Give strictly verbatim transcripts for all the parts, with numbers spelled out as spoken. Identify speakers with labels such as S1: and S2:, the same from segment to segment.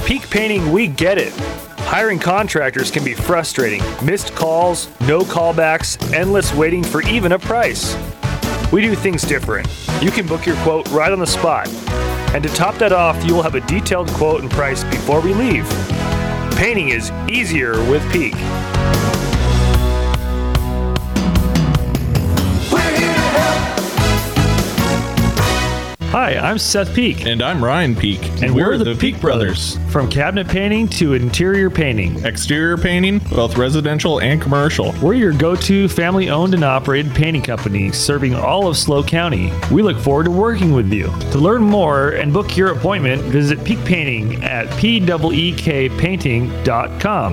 S1: Peak Painting, we get it. Hiring contractors can be frustrating. Missed calls, no callbacks, endless waiting for even a price. We do things different. You can book your quote right on the spot. And to top that off, you will have a detailed quote and price before we leave. Painting is easier with Peak. Hi, I'm Seth Peak.
S2: And I'm Ryan Peak.
S1: And we're, we're the, the Peak, Peak Brothers. Brothers. From cabinet painting to interior painting.
S2: Exterior painting, both residential and commercial.
S1: We're your go-to family-owned and operated painting company serving all of SLO County. We look forward to working with you. To learn more and book your appointment, visit Peak Painting at P E E K painting dot com.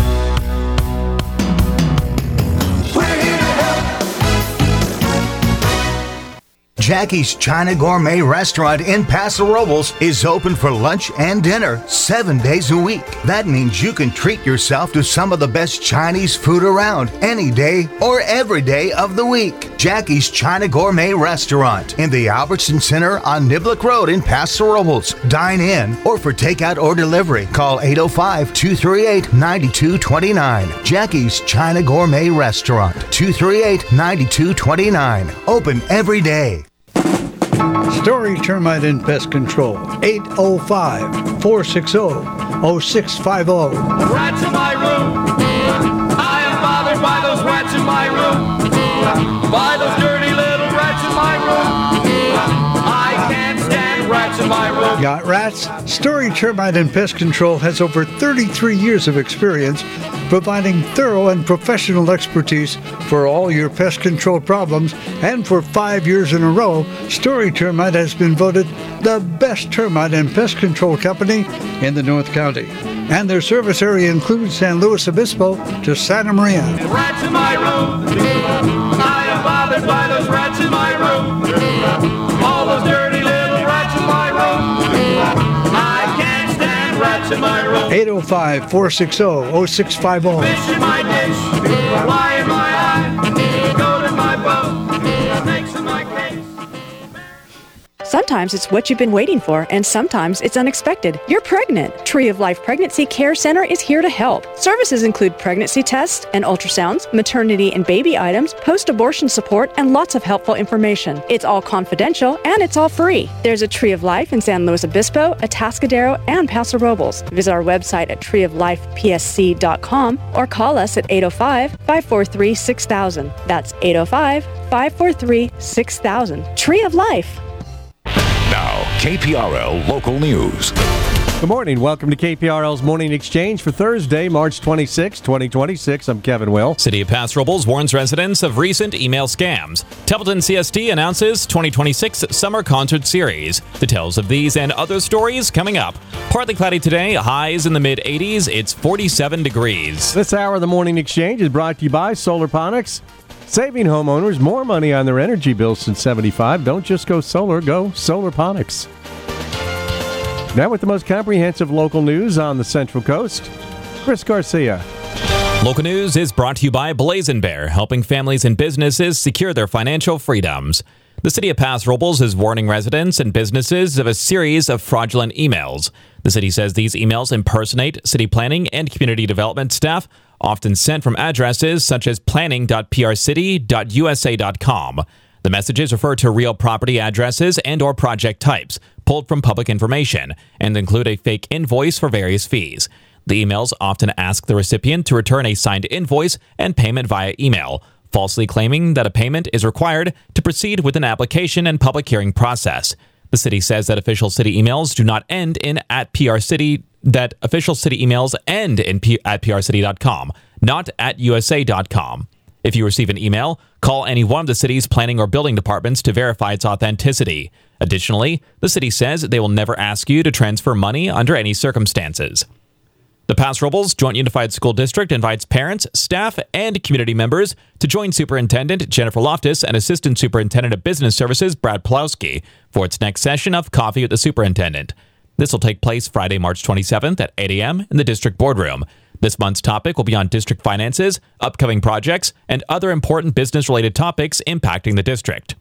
S3: Jackie's China Gourmet Restaurant in Paso Robles is open for lunch and dinner seven days a week. That means you can treat yourself to some of the best Chinese food around any day or every day of the week. Jackie's China Gourmet Restaurant in the Albertson Center on Niblick Road in Paso Robles. Dine in or for takeout or delivery, call eight oh five, two three eight, nine two two nine. Jackie's China Gourmet Restaurant, two three eight, nine two two nine. Open every day.
S4: Story Termite and Pest Control, eight oh five, four six zero, oh six five zero.
S5: Rats in my room. I am bothered by those rats in my room. By those dirty little rats in my room. I can't stand rats in my room.
S4: Got rats? Story Termite and Pest Control has over thirty-three years of experience providing thorough and professional expertise for all your pest control problems, and for five years in a row, Story Termite has been voted the best termite and pest control company in the North County. And their service area includes San Luis Obispo to Santa Maria.
S5: Rats in my room. I am bothered by those rats in my room. All those dirty little rats in my room. I can't stand rats in my room.
S4: eight oh five, four six zero, oh six five zero.
S5: Fish in my dish, fly in my eye, goat in my boat, snakes in my case.
S6: Sometimes it's what you've been waiting for, and sometimes it's unexpected. You're pregnant. Tree of Life Pregnancy Care Center is here to help. Services include pregnancy tests and ultrasounds, maternity and baby items, post-abortion support, and lots of helpful information. It's all confidential, and it's all free. There's a Tree of Life in San Luis Obispo, Atascadero, and Paso Robles. Visit our website at tree of life p s c dot com or call us at eight oh five, five four three, six thousand. That's eight oh five, five four three, six thousand. Tree of Life.
S7: Now, K P R L Local News.
S8: Good morning. Welcome to K P R L's Morning Exchange for Thursday, March twenty-sixth, twenty twenty-six. I'm Kevin Will.
S9: City of Paso Robles warns residents of recent email scams. Templeton C S D announces twenty twenty-six Summer Concert Series. Details of these and other stories coming up. Partly cloudy today, highs in the mid eighties. It's forty-seven degrees.
S8: This hour of the Morning Exchange is brought to you by Solarponics. Saving homeowners more money on their energy bills since seventy-five. Don't just go solar, go Solarponics. Now with the most comprehensive local news on the Central Coast, Chris Garcia.
S9: Local news is brought to you by Blazing Bear, helping families and businesses secure their financial freedoms. The City of Paso Robles is warning residents and businesses of a series of fraudulent emails. The city says these emails impersonate city planning and community development staff, often sent from addresses such as planning dot p r city dot u s a dot com. The messages refer to real property addresses and or project types pulled from public information and include a fake invoice for various fees. The emails often ask the recipient to return a signed invoice and payment via email, falsely claiming that a payment is required to proceed with an application and public hearing process. The city says that official city emails do not end in at prcity, that official city emails end in p- at p r city dot com, not at u s a dot com. If you receive an email, call any one of the city's planning or building departments to verify its authenticity. Additionally, the city says they will never ask you to transfer money under any circumstances. The Paso Robles Joint Unified School District invites parents, staff, and community members to join Superintendent Jennifer Loftus and Assistant Superintendent of Business Services Brad Pulowski for its next session of Coffee with the Superintendent. This will take place Friday, March twenty-seventh at eight a.m. in the district boardroom. This month's topic will be on district finances, upcoming projects, and other important business-related topics impacting the district.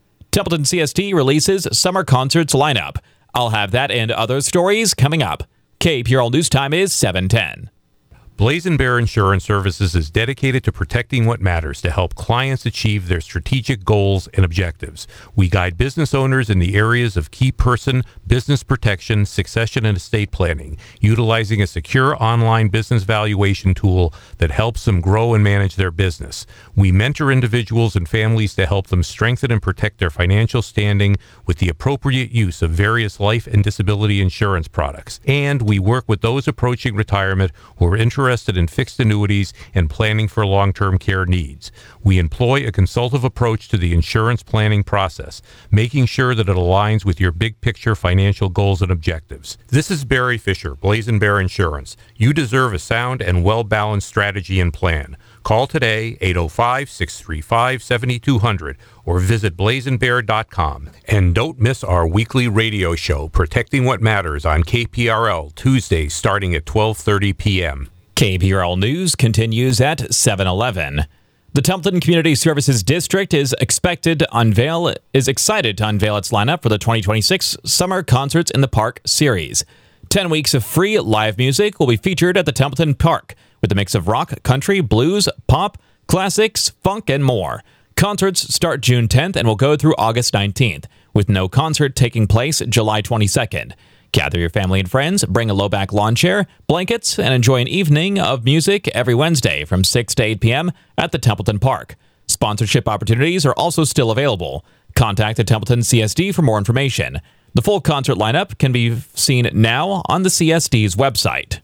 S9: Templeton C S D releases summer concerts lineup. I'll have that and other stories coming up. K P R L News Time is seven ten.
S10: Blazing Bear Insurance Services is dedicated to protecting what matters to help clients achieve their strategic goals and objectives. We guide business owners in the areas of key person, business protection, succession, and estate planning, utilizing a secure online business valuation tool that helps them grow and manage their business. We mentor individuals and families to help them strengthen and protect their financial standing with the appropriate use of various life and disability insurance products. And we work with those approaching retirement who are interested interested in fixed annuities and planning for long-term care needs. We employ a consultative approach to the insurance planning process, making sure that it aligns with your big picture financial goals and objectives. This is Barry Fisher, Blazing Bear Insurance. You deserve a sound and well-balanced strategy and plan. Call today, eight oh five, six three five, seven two zero zero, or visit blazing bear dot com. And don't miss our weekly radio show, Protecting What Matters, on K P R L, Tuesdays starting at twelve thirty p.m.
S9: K P R L News continues at seven eleven. The Templeton Community Services District is expected to unveil is excited to unveil its lineup for the twenty twenty-six Summer Concerts in the Park series. Ten weeks of free live music will be featured at the Templeton Park with a mix of rock, country, blues, pop, classics, funk, and more. Concerts start June tenth and will go through August nineteenth, with no concert taking place July twenty-second. Gather your family and friends, bring a low-back lawn chair, blankets, and enjoy an evening of music every Wednesday from six to eight p.m. at the Templeton Park. Sponsorship opportunities are also still available. Contact the Templeton C S D for more information. The full concert lineup can be seen now on the C S D's website.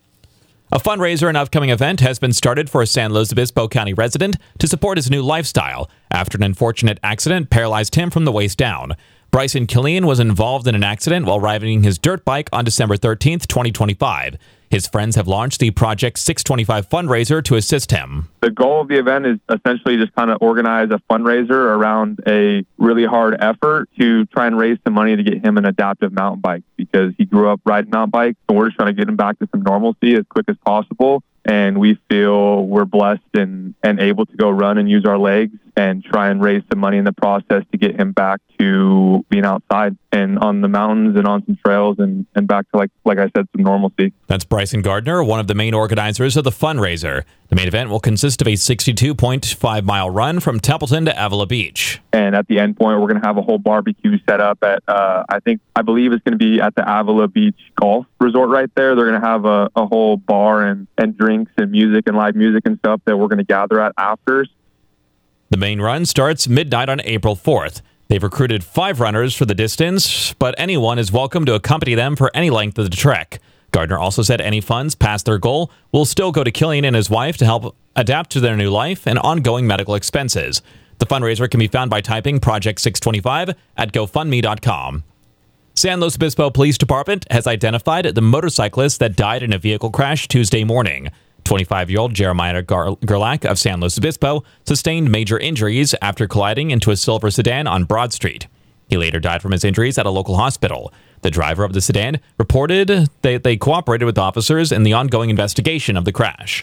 S9: A fundraiser and upcoming event has been started for a San Luis Obispo County resident to support his new lifestyle after an unfortunate accident paralyzed him from the waist down. Bryson Killian was involved in an accident while riding his dirt bike on December thirteenth, twenty twenty-five. His friends have launched the Project six twenty-five fundraiser to assist him.
S11: The goal of the event is essentially just kind of organize a fundraiser around a really hard effort to try and raise some money to get him an adaptive mountain bike, because he grew up riding mountain bikes, and we're just trying to get him back to some normalcy as quick as possible. And we feel we're blessed and, and able to go run and use our legs and try and raise some money in the process to get him back to being outside and on the mountains and on some trails and, and back to, like like I said, some normalcy.
S9: That's Bryson Gardner, one of the main organizers of the fundraiser. The main event will consist of a sixty-two point five mile run from Templeton to Avila Beach.
S11: And at the end point, we're going to have a whole barbecue set up at, uh, I think, I believe it's going to be at the Avila Beach Golf Resort right there. They're going to have a, a whole bar and, and drinks and music and live music and stuff that we're going to gather at after.
S9: The main run starts midnight on April fourth. They've recruited five runners for the distance, but anyone is welcome to accompany them for any length of the trek. Gardner also said any funds past their goal will still go to Killian and his wife to help adapt to their new life and ongoing medical expenses. The fundraiser can be found by typing Project six twenty-five at GoFundMe dot com. San Luis Obispo Police Department has identified the motorcyclist that died in a vehicle crash Tuesday morning. twenty-five-year-old Jeremiah Gar- Gerlach of San Luis Obispo sustained major injuries after colliding into a silver sedan on Broad Street. He later died from his injuries at a local hospital. The driver of the sedan reported that they cooperated with officers in the ongoing investigation of the crash.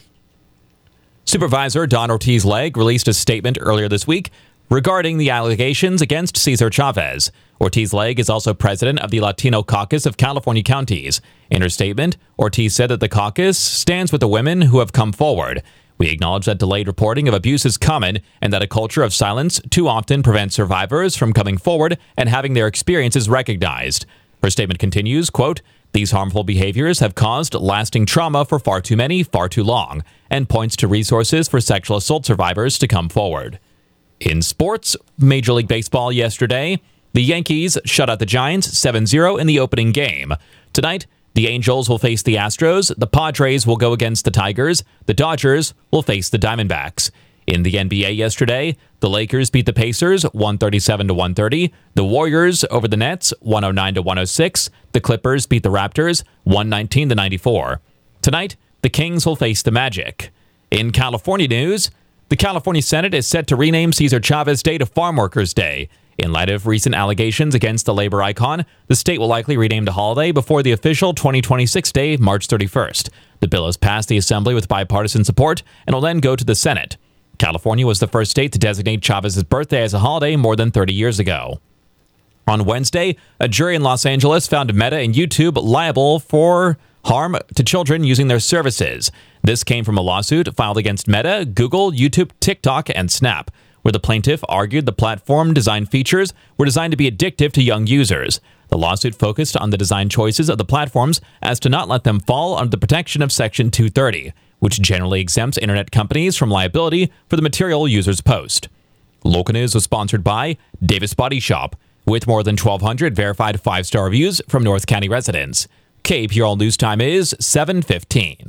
S9: Supervisor Don Ortiz-Legg released a statement earlier this week regarding the allegations against Cesar Chavez. Ortiz-Legg is also president of the Latino Caucus of California Counties. In her statement, Ortiz said that the caucus stands with the women who have come forward. We acknowledge that delayed reporting of abuse is common and that a culture of silence too often prevents survivors from coming forward and having their experiences recognized. Her statement continues, quote, "These harmful behaviors have caused lasting trauma for far too many, far too long," and points to resources for sexual assault survivors to come forward. In sports, Major League Baseball yesterday, the Yankees shut out the Giants seven zero in the opening game. Tonight, the Angels will face the Astros, the Padres will go against the Tigers, the Dodgers will face the Diamondbacks. In the N B A yesterday, the Lakers beat the Pacers one thirty-seven to one thirty, the Warriors over the Nets one oh nine to one oh six, the Clippers beat the Raptors one nineteen to ninety-four. Tonight, the Kings will face the Magic. In California news, the California Senate is set to rename Cesar Chavez Day to Farm Workers Day. In light of recent allegations against the labor icon, the state will likely rename the holiday before the official twenty twenty-six day, March thirty-first. The bill has passed the Assembly with bipartisan support and will then go to the Senate. California was the first state to designate Chavez's birthday as a holiday more than thirty years ago. On Wednesday, a jury in Los Angeles found Meta and YouTube liable for harm to children using their services. This came from a lawsuit filed against Meta, Google, YouTube, TikTok, and Snap, where the plaintiff argued the platform design features were designed to be addictive to young users. The lawsuit focused on the design choices of the platforms as to not let them fall under the protection of Section two thirty, which generally exempts internet companies from liability for the material users post. Local News was sponsored by Davis Body Shop, with more than twelve hundred verified five-star reviews from North County residents. K P R L News Time is seven fifteen.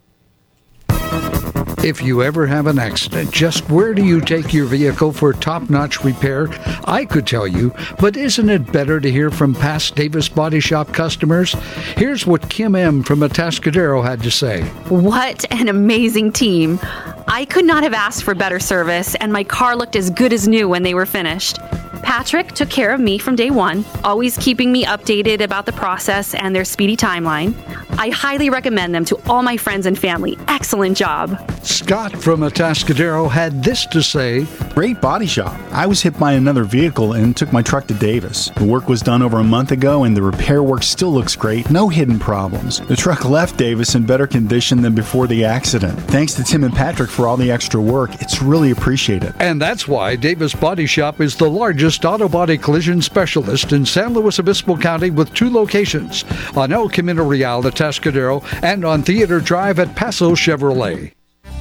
S4: If you ever have an accident, just where do you take your vehicle for top-notch repair? I could tell you, but isn't it better to hear from past Davis Body Shop customers? Here's what Kim M. from Atascadero had to say.
S12: What an amazing team. I could not have asked for better service, and my car looked as good as new when they were finished. Patrick took care of me from day one, always keeping me updated about the process and their speedy timeline. I highly recommend them to all my friends and family. Excellent job.
S4: Scott from Atascadero had this to say.
S13: Great body shop. I was hit by another vehicle and took my truck to Davis. The work was done over a month ago and the repair work still looks great. No hidden problems. The truck left Davis in better condition than before the accident. Thanks to Tim and Patrick for all the extra work. It's really appreciated.
S4: And that's why Davis Body Shop is the largest auto body collision specialist in San Luis Obispo County with two locations, on El Camino Real at Atascadero and on Theater Drive at Paso Chevrolet.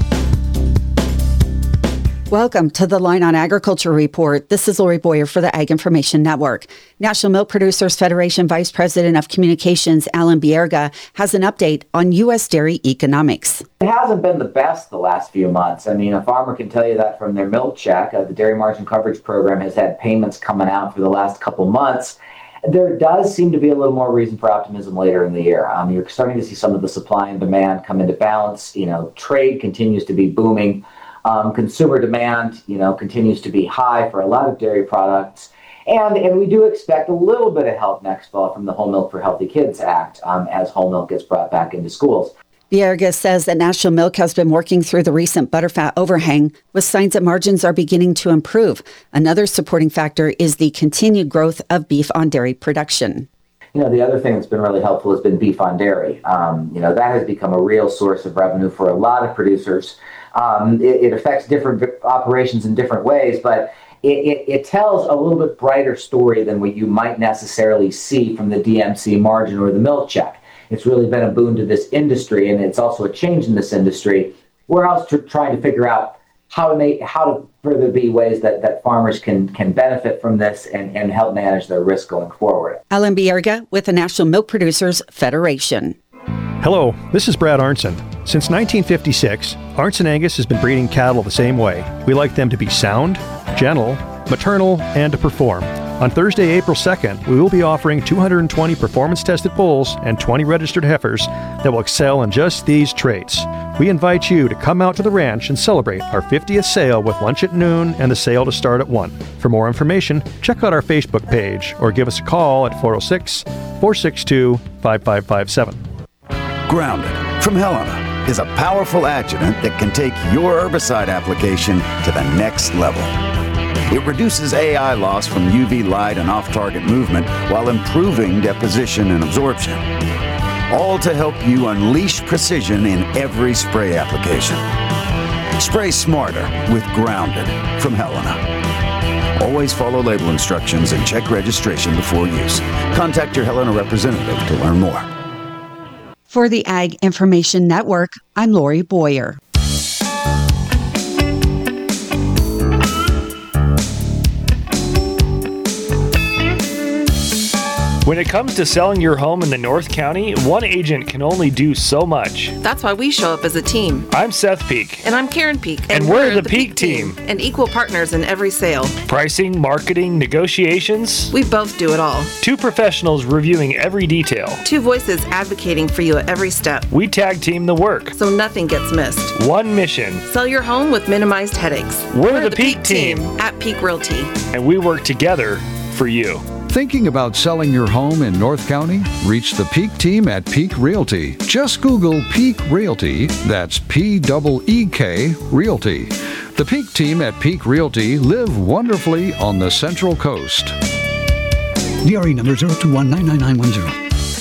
S14: Welcome to the Line on Agriculture Report. This is Lori Boyer for the Ag Information Network. National Milk Producers Federation Vice President of Communications, Alan Bierga, has an update on U S dairy economics.
S15: It hasn't been the best the last few months. I mean, a farmer can tell you that from their milk check. Uh, the Dairy Margin Coverage Program has had payments coming out for the last couple months. There does seem to be a little more reason for optimism later in the year. Um, you're starting to see some of the supply and demand come into balance. You know, trade continues to be booming. Um, consumer demand, you know, continues to be high for a lot of dairy products. And, and we do expect a little bit of help next fall from the Whole Milk for Healthy Kids Act um, as whole milk gets brought back into schools.
S14: Bierga says that National Milk has been working through the recent butterfat overhang with signs that margins are beginning to improve. Another supporting factor is the continued growth of beef on dairy production.
S15: You know, the other thing that's been really helpful has been beef on dairy. Um, you know, that has become a real source of revenue for a lot of producers. Um, it, it affects different operations in different ways, but it, it, it tells a little bit brighter story than what you might necessarily see from the D M C margin or the milk check. It's really been a boon to this industry, and it's also a change in this industry. We're also trying to figure out how to make, how to further be ways that, that farmers can, can benefit from this and, and help manage their risk going forward.
S14: Alan Bierga with the National Milk Producers Federation.
S16: Hello, this is Brad Arnson. Since nineteen fifty-six, Arnson Angus has been breeding cattle the same way. We like them to be sound, gentle, maternal, and to perform. On Thursday, April second, we will be offering two hundred twenty performance-tested bulls and twenty registered heifers that will excel in just these traits. We invite you to come out to the ranch and celebrate our fiftieth sale with lunch at noon and the sale to start at one. For more information, check out our Facebook page or give us a call at four oh six, four six two, five five five seven.
S17: Grounded from Helena is a powerful adjuvant that can take your herbicide application to the next level. It reduces A I loss from U V light and off-target movement while improving deposition and absorption. All to help you unleash precision in every spray application. Spray smarter with Grounded from Helena. Always follow label instructions and check registration before use. Contact your Helena representative to learn more.
S14: For the Ag Information Network, I'm Lori Boyer.
S1: When it comes to selling your home in the North County, one agent can only do so much.
S18: That's why we show up as a team.
S1: I'm Seth Peak.
S18: And I'm Karen Peak.
S1: And, and we're, we're the, the Peak, Peak team.
S18: team. And equal partners in every sale.
S1: Pricing, marketing, negotiations.
S18: We both do it all.
S1: Two professionals reviewing every detail.
S18: Two voices advocating for you at every step.
S1: We tag team the work.
S18: So nothing gets missed.
S1: One mission.
S18: Sell your home with minimized headaches.
S1: We're, we're the, the Peak, Peak team.
S18: team. At Peak Realty.
S1: And we work together for you.
S4: Thinking about selling your home in North County? Reach the Peak team at Peak Realty. Just Google Peak Realty. That's P E E K Realty. The Peak team at Peak Realty live wonderfully on the Central Coast. D R E number zero two one nine nine nine one zero.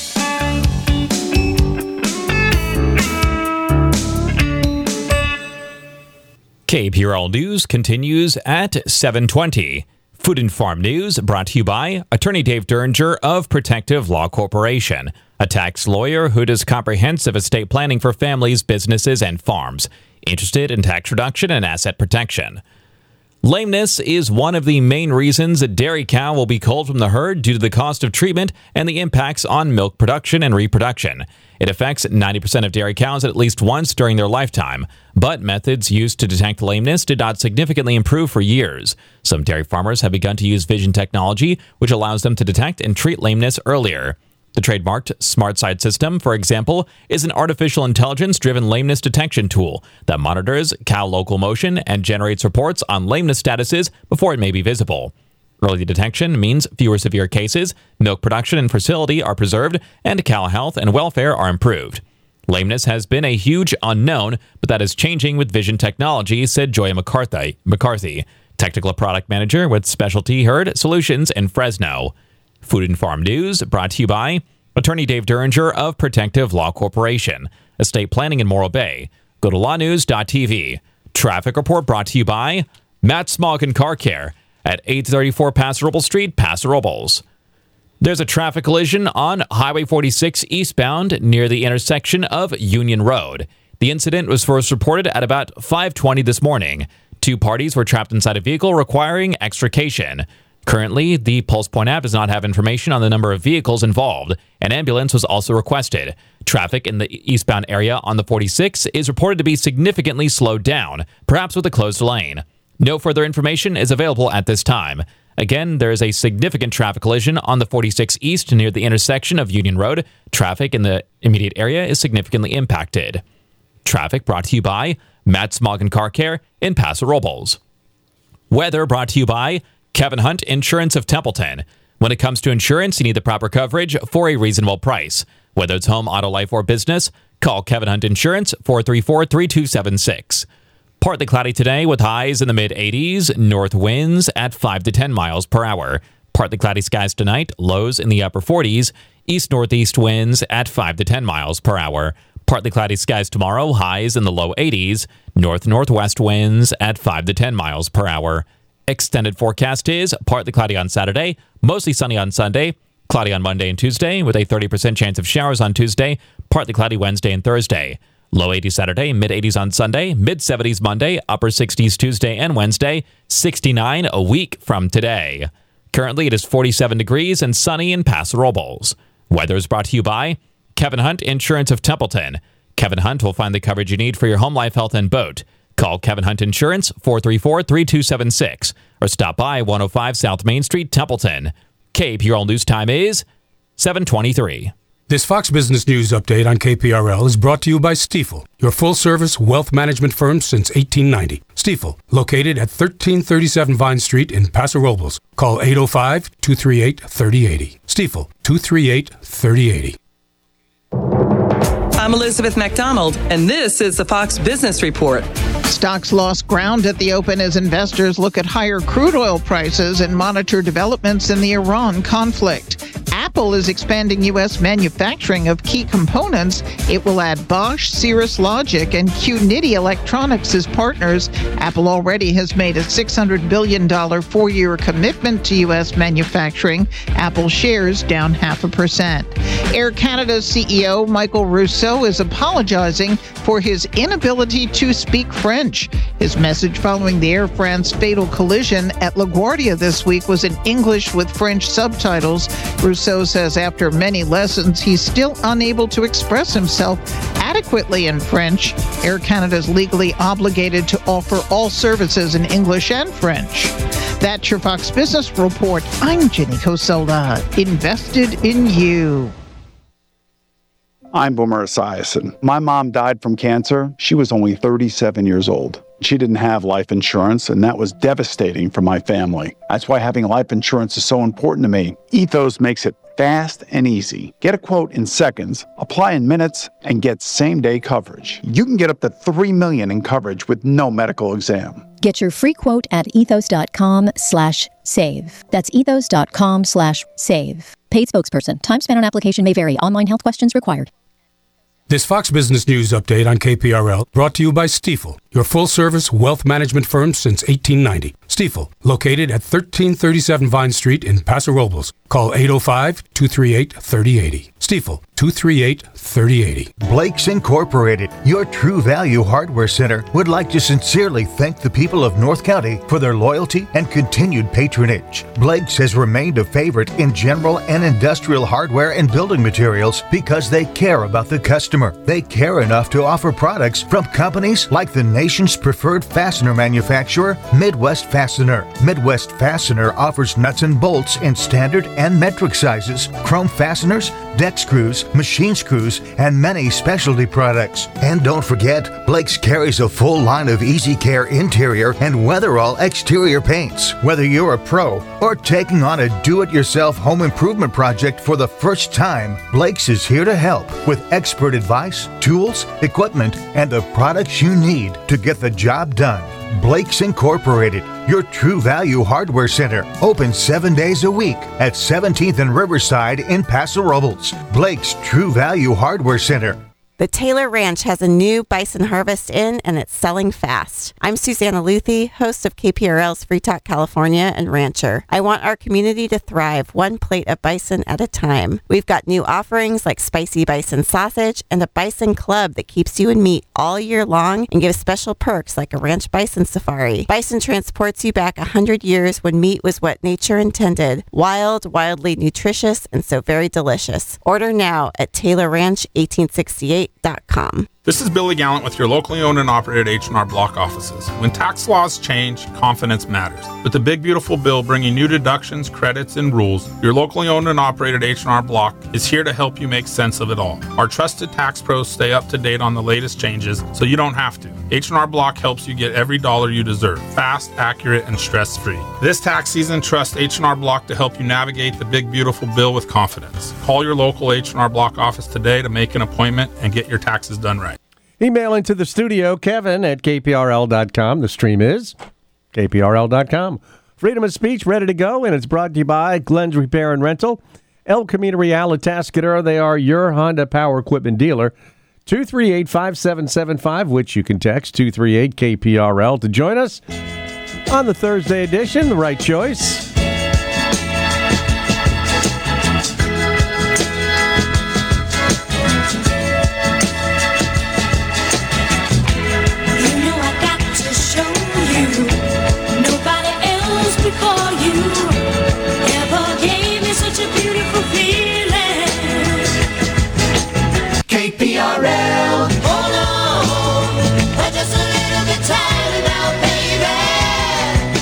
S9: K P R L News continues at seven twenty. Food and Farm News brought to you by Attorney Dave Derringer of Protective Law Corporation, a tax lawyer who does comprehensive estate planning for families, businesses, and farms. Interested in tax reduction and asset protection. Lameness is one of the main reasons a dairy cow will be culled from the herd due to the cost of treatment and the impacts on milk production and reproduction. It affects ninety percent of dairy cows at least once during their lifetime, but methods used to detect lameness did not significantly improve for years. Some dairy farmers have begun to use vision technology, which allows them to detect and treat lameness earlier. The trademarked SmartSight system, for example, is an artificial intelligence-driven lameness detection tool that monitors cow locomotion and generates reports on lameness statuses before it may be visible. Early detection means fewer severe cases, milk production and fertility are preserved, and cow health and welfare are improved. Lameness has been a huge unknown, but that is changing with vision technology, said Joya McCarthy, McCarthy, Technical Product Manager with Specialty Herd Solutions in Fresno. Food and Farm News brought to you by Attorney Dave Derringer of Protective Law Corporation, Estate Planning in Morro Bay. Go to law news dot t v. Traffic report brought to you by Matt Smogin Car Care at eight thirty-four Paso Robles Street, Paso Robles. There's a traffic collision on Highway forty-six eastbound near the intersection of Union Road. The incident was first reported at about five twenty this morning. Two parties were trapped inside a vehicle requiring extrication. Currently, the Pulse Point app does not have information on the number of vehicles involved. An ambulance was also requested. Traffic in the eastbound area on the forty-six is reported to be significantly slowed down, perhaps with a closed lane. No further information is available at this time. Again, there is a significant traffic collision on the forty-six East near the intersection of Union Road. Traffic in the immediate area is significantly impacted. Traffic brought to you by Matt Smogin Car Care in Paso Robles. Weather brought to you by Kevin Hunt Insurance of Templeton. When it comes to insurance, you need the proper coverage for a reasonable price. Whether it's home, auto, life, or business, call Kevin Hunt Insurance, four three four, three two seven six. Partly cloudy today with highs in the mid eighties, north winds at five to ten miles per hour. Partly cloudy skies tonight, lows in the upper forties, east-northeast winds at five to ten miles per hour. Partly cloudy skies tomorrow, highs in the low eighties, north-northwest winds at five to ten miles per hour. Extended forecast is partly cloudy on Saturday, mostly sunny on Sunday, cloudy on Monday and Tuesday with a thirty percent chance of showers on Tuesday, partly cloudy Wednesday and Thursday. Low eighties Saturday, mid eighties on Sunday, mid seventies Monday, upper sixties Tuesday and Wednesday, sixty-nine a week from today. Currently, it is forty-seven degrees and sunny in Paso Robles. Weather is brought to you by Kevin Hunt Insurance of Templeton. Kevin Hunt will find the coverage you need for your home, life, health, and boat. Call Kevin Hunt Insurance, four three four, three two seven six, or stop by one oh five South Main Street, Templeton. K P R L News Time is seven twenty-three.
S19: This Fox Business News update on K P R L is brought to you by Stifel, your full-service wealth management firm since eighteen ninety. Stifel, located at thirteen thirty-seven Vine Street in Paso Robles. Call eight oh five, two three eight, three oh eight oh. Stifel, two three eight, three oh eight oh.
S20: I'm Elizabeth McDonald, and this is the Fox Business Report.
S21: Stocks lost ground at the open as investors look at higher crude oil prices and monitor developments in the Iran conflict. Apple is expanding U S manufacturing of key components. It will add Bosch, Cirrus Logic, and Qnity Electronics as partners. Apple already has made a six hundred billion dollars four-year commitment to U S manufacturing. Apple shares down half a percent. Air Canada's C E O, Michael Rousseau, is apologizing for his inability to speak French. His message following the Air France fatal collision at LaGuardia this week was in English with French subtitles. Rousseau says after many lessons, he's still unable to express himself adequately in French. Air Canada is legally obligated to offer all services in English and French. That's your Fox Business Report. I'm Jenny Coselda, invested in you.
S22: I'm Boomer Esiason. My mom died from cancer. She was only thirty-seven years old.
S13: She didn't have life insurance, and that was devastating for my family. That's why having life insurance is so important to me. Ethos makes it fast and easy. Get a quote in seconds, apply in minutes, and get same-day coverage. You can get up to three million dollars in coverage with no medical exam.
S2: Get your free quote at ethos.com slash save. That's ethos.com slash save. Paid spokesperson. Time spent on application may vary. Online health questions required.
S19: This Fox Business News update on K P R L brought to you by Stifel, your full-service wealth management firm since eighteen ninety. Stifel, located at thirteen thirty-seven Vine Street in Paso Robles. Call eight oh five, two three eight, three oh eight oh. Stifel, two three eight, three oh eight oh.
S3: Blake's Incorporated, your True Value Hardware Center, would like to sincerely thank the people of North County for their loyalty and continued patronage. Blake's has remained a favorite in general and industrial hardware and building materials because they care about the customer. They care enough to offer products from companies like the nation's preferred fastener manufacturer, Midwest Fastener. Midwest Fastener offers nuts and bolts in standard and metric sizes, chrome fasteners, deck screws, machine screws, and many specialty products. And don't forget, Blake's carries a full line of Easy Care interior and Weatherall exterior paints. Whether you're a pro or taking on a do-it-yourself home improvement project for the first time, Blake's is here to help with expert advice, tools, equipment, and the products you need to get the job done. Blake's Incorporated, your True Value Hardware Center, open seven days a week at seventeenth and Riverside in Paso Robles. Blake's True Value Hardware Center.
S22: The Taylor Ranch has a new bison harvest in, and it's selling fast. I'm Susanna Luthi, host of K P R L's Free Talk California and Rancher. I want our community to thrive one plate of bison at a time. We've got new offerings like spicy bison sausage and a bison club that keeps you in meat all year long and gives special perks like a ranch bison safari. Bison transports you back one hundred years when meat was what nature intended. Wild, wildly nutritious, and so very delicious. Order now at Taylor Ranch eighteen sixty-eight dot com.
S23: This is Billy Gallant with your locally owned and operated H and R Block offices. When tax laws change, confidence matters. With the big beautiful bill bringing new deductions, credits, and rules, your locally owned and operated H and R Block is here to help you make sense of it all. Our trusted tax pros stay up to date on the latest changes, so you don't have to. H and R Block helps you get every dollar you deserve, fast, accurate, and stress-free. This tax season, trust H and R Block to help you navigate the big beautiful bill with confidence. Call your local H and R Block office today to make an appointment and get your taxes done right.
S8: Email into the studio, Kevin at K P R L dot com. The stream is K P R L dot com. Freedom of speech ready to go, and it's brought to you by Glenn's Repair and Rental. El Camino Real Atascadero, they are your Honda power equipment dealer. two three eight, five seven seven five, which you can text two three eight K P R L to join us on the Thursday edition. The right choice.
S5: K P R L, hold on, we're just a little bit tired now, baby.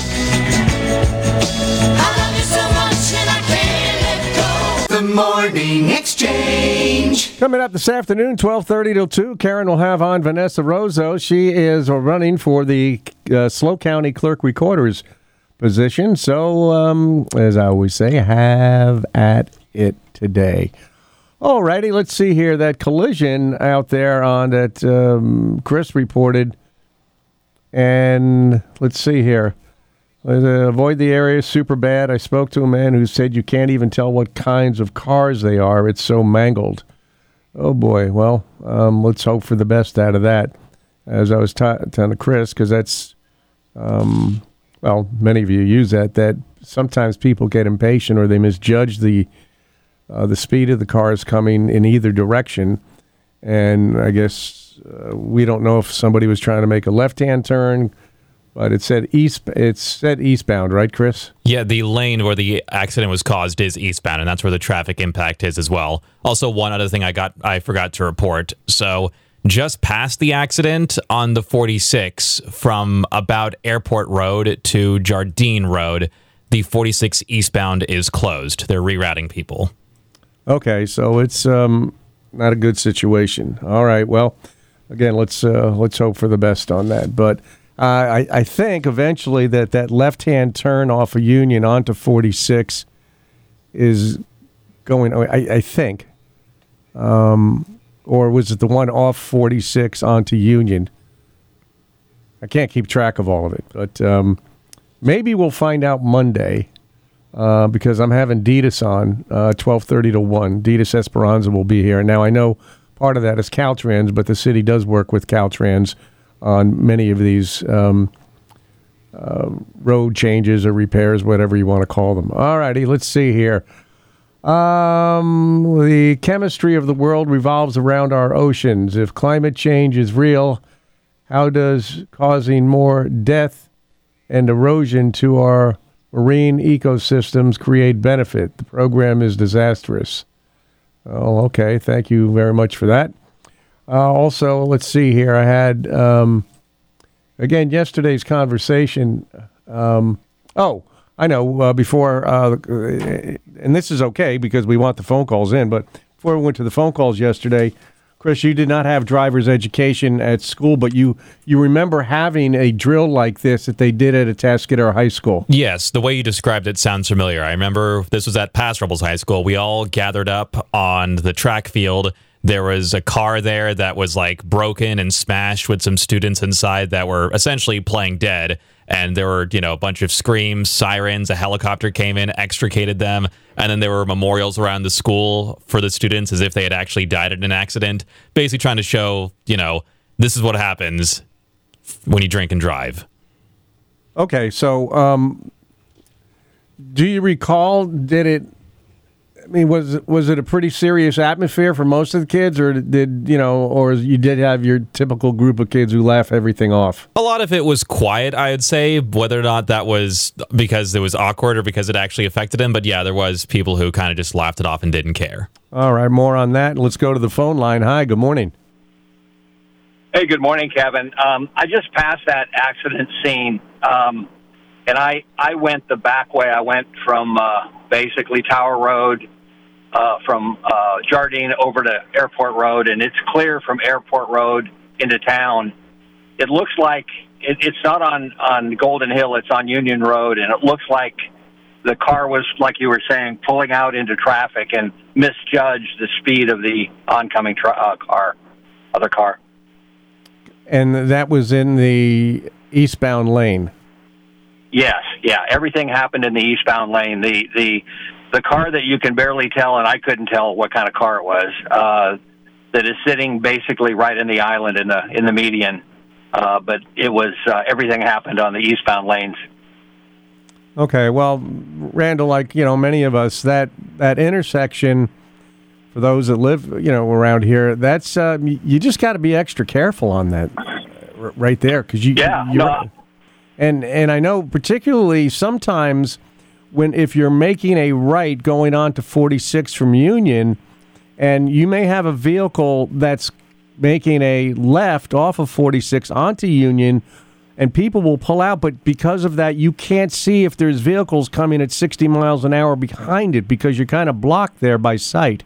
S5: I love you so much and I can't let go. The Morning Exchange.
S8: Coming up this afternoon, twelve thirty till two, Karen will have on Vanessa Rosso. She is running for the uh, SLO County Clerk Recorder's position. So, um, as I always say, have at it today. Alrighty, let's see here. That collision out there on that um, Chris reported. And let's see here. Let's, uh, avoid the area, super bad. I spoke to a man who said you can't even tell what kinds of cars they are. It's so mangled. Oh, boy. Well, um, let's hope for the best out of that. As I was t- telling Chris, because that's, um, well, many of you use that, that sometimes people get impatient or they misjudge the Uh, the speed of the cars coming in either direction, and I guess uh, we don't know if somebody was trying to make a left-hand turn, but it said east. It said eastbound, right, Chris?
S9: Yeah, the lane where the accident was caused is eastbound, and that's where the traffic impact is as well. Also, one other thing I got, I forgot to report. So, just past the accident on the forty-six, from about Airport Road to Jardine Road, the forty-six eastbound is closed. They're rerouting people.
S8: Okay, so it's um, not a good situation. All right, well, again, let's uh, let's hope for the best on that. But Uh, I, I think eventually that that left-hand turn off of Union onto forty-six is going, I, I think, um, or was it the one off forty-six onto Union? I can't keep track of all of it, but um, maybe we'll find out Monday uh, because I'm having Ditas on uh, twelve thirty to one. Ditas Esperanza will be here. Now, I know part of that is Caltrans, but the city does work with Caltrans on many of these um, uh, road changes or repairs, whatever you want to call them. All righty, let's see here. Um, the chemistry of the world revolves around our oceans. If climate change is real, how does causing more death and erosion to our marine ecosystems create benefit? The program is disastrous. Oh, okay. Thank you very much for that. Uh, also, let's see here. I had, um, again, yesterday's conversation. Um, oh, I know, uh, before, uh, and this is okay because we want the phone calls in, but before we went to the phone calls yesterday, Chris, you did not have driver's education at school, but you, you remember having a drill like this that they did at Atascadero High School.
S9: Yes, the way you described it sounds familiar. I remember this was at Pass Rebels High School. We all gathered up on the track field. There was a car there that was like broken and smashed with some students inside that were essentially playing dead. And there were, you know, a bunch of screams, sirens, a helicopter came in, extricated them. And then there were memorials around the school for the students as if they had actually died in an accident. Basically trying to show, you know, this is what happens when you drink and drive.
S8: Okay, so um, do you recall, did it, I mean, was was it a pretty serious atmosphere for most of the kids, or did you know, or you did have your typical group of kids who laugh everything off?
S9: A lot of it was quiet, I would say, whether or not that was because it was awkward or because it actually affected him. But yeah, there was people who kind of just laughed it off and didn't care.
S8: All right, more on that. Let's go to the phone line. Hi, good morning.
S6: Hey, good morning, Kevin. Um, I just passed that accident scene, um, and I I went the back way. I went from uh, basically Tower Road. Uh, from uh, Jardine over to Airport Road, and it's clear from Airport Road into town. It looks like it, it's not on, on Golden Hill, it's on Union Road, and it looks like the car was, like you were saying, pulling out into traffic and misjudged the speed of the oncoming tra- uh, car, other car.
S8: And that was in the eastbound lane?
S6: Yes, yeah. Everything happened in the eastbound lane. The the the car that you can barely tell, and I couldn't tell what kind of car it was, uh, that is sitting basically right in the island in the in the median. Uh, but it was uh, everything happened on the eastbound lanes.
S8: Okay, well, Randall, like you know, many of us, that that intersection, for those that live, you know, around here, that's uh, you just got to be extra careful on that r- right there because you
S6: yeah
S8: you're,
S6: no.
S8: and and I know particularly sometimes when if you're making a right going on to forty-six from Union, and you may have a vehicle that's making a left off of forty-six onto Union, and people will pull out, but because of that, you can't see if there's vehicles coming at sixty miles an hour behind it because you're kind of blocked there by sight.